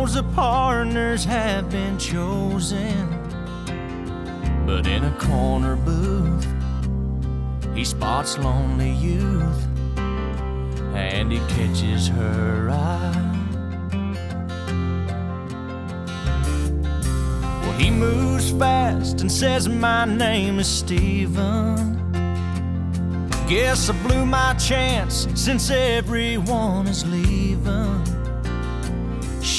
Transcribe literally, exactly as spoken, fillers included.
knows the partners have been chosen, but in a corner booth he spots lonely youth, and he catches her eye. Well, he moves fast and says, "My name is Steven. Guess I blew my chance since everyone is leaving."